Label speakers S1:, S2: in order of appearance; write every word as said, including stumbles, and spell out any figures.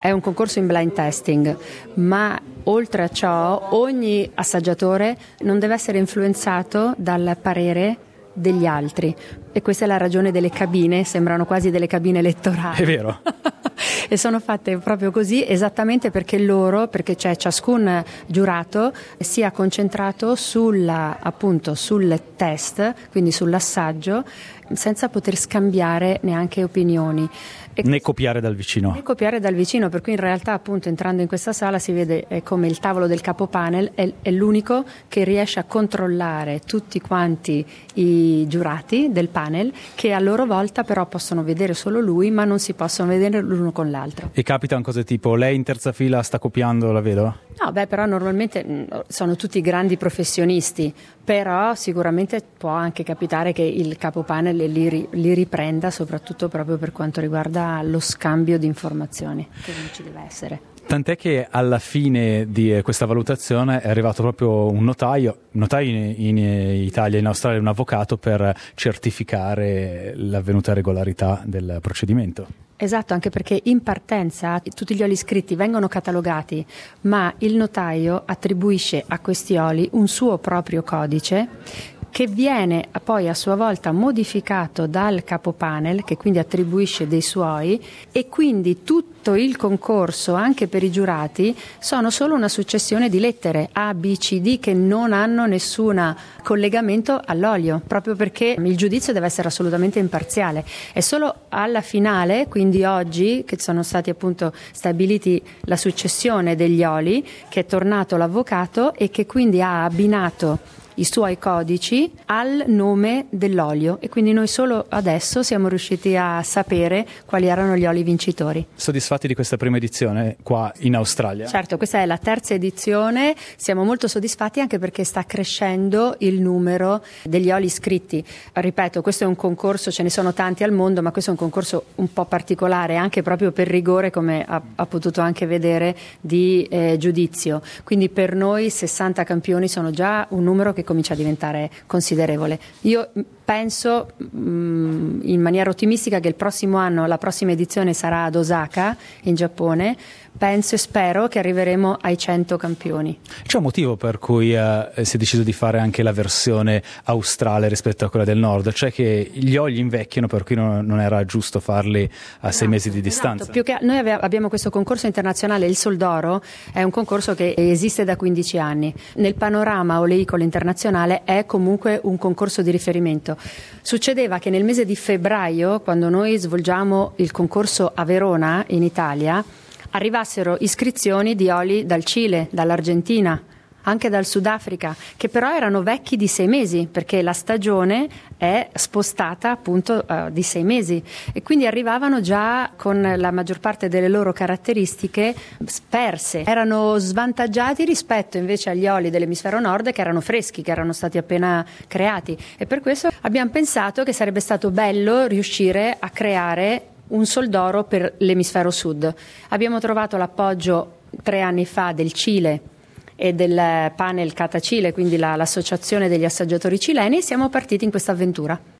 S1: È un concorso in blind testing, ma oltre a ciò ogni assaggiatore non deve essere influenzato dal parere degli altri, e questa è la ragione delle cabine, sembrano quasi delle cabine elettorali.
S2: È vero.
S1: E sono fatte proprio così esattamente perché loro, perché c'è ciascun giurato sia concentrato sulla, appunto, sul test, quindi sull'assaggio, senza poter scambiare neanche opinioni. E
S2: né copiare dal vicino.
S1: Né copiare dal vicino, per cui in realtà appunto entrando in questa sala si vede eh, come il tavolo del capo panel è, è l'unico che riesce a controllare tutti quanti i giurati del panel, che a loro volta però possono vedere solo lui, ma non si possono vedere l'uno con l'altro.
S2: E capitano cose tipo lei in terza fila sta copiando, la vedo?
S1: No, beh, però normalmente mh, sono tutti grandi professionisti, però sicuramente può anche capitare che il capo panel li, ri, li riprenda, soprattutto proprio per quanto riguarda lo scambio di informazioni, che non ci deve essere.
S2: Tant'è che alla fine di questa valutazione è arrivato proprio un notaio, notaio in, in Italia, in Australia un avvocato, per certificare l'avvenuta regolarità del procedimento.
S1: Esatto, anche perché in partenza tutti gli oli iscritti vengono catalogati, ma il notaio attribuisce a questi oli un suo proprio codice che viene poi a sua volta modificato dal capo panel, che quindi attribuisce dei suoi, e quindi tutto il concorso, anche per i giurati, sono solo una successione di lettere A, B, C, D che non hanno nessun collegamento all'olio, proprio perché il giudizio deve essere assolutamente imparziale. È solo alla finale, quindi oggi, che sono stati appunto stabiliti la successione degli oli, che è tornato l'avvocato e che quindi ha abbinato i suoi codici al nome dell'olio, e quindi noi solo adesso siamo riusciti a sapere quali erano gli oli vincitori.
S2: Soddisfatti di questa prima edizione qua in Australia?
S1: Certo, questa è la terza edizione, siamo molto soddisfatti anche perché sta crescendo il numero degli oli iscritti. Ripeto, questo è un concorso, ce ne sono tanti al mondo, ma questo è un concorso un po' particolare, anche proprio per rigore, come ha, ha potuto anche vedere, di eh, giudizio. Quindi per noi sessanta campioni sono già un numero che comincia a diventare considerevole. Io penso mh, in maniera ottimistica che il prossimo anno, la prossima edizione sarà ad Osaka, in Giappone. Penso e spero che arriveremo ai cento campioni.
S2: C'è un motivo per cui eh, si è deciso di fare anche la versione australe rispetto a quella del nord, cioè che gli oli invecchiano, per cui non, non era giusto farli a sei
S1: no,
S2: mesi di distanza.
S1: Esatto. Più che noi ave- abbiamo questo concorso internazionale, il Soldoro, è un concorso che esiste da quindici anni. Nel panorama oleicolo internazionale è comunque un concorso di riferimento. Succedeva che nel mese di febbraio, quando noi svolgiamo il concorso a Verona, in Italia, arrivassero iscrizioni di oli dal Cile, dall'Argentina, anche dal Sudafrica, che però erano vecchi di sei mesi, perché la stagione è spostata appunto uh, di sei mesi, e quindi arrivavano già con la maggior parte delle loro caratteristiche sperse. Erano svantaggiati rispetto invece agli oli dell'emisfero nord, che erano freschi, che erano stati appena creati, e per questo abbiamo pensato che sarebbe stato bello riuscire a creare un soldoro per l'emisfero sud. Abbiamo trovato l'appoggio tre anni fa del Cile e del panel Cata Cile, quindi la, l'associazione degli assaggiatori cileni, e siamo partiti in questa avventura.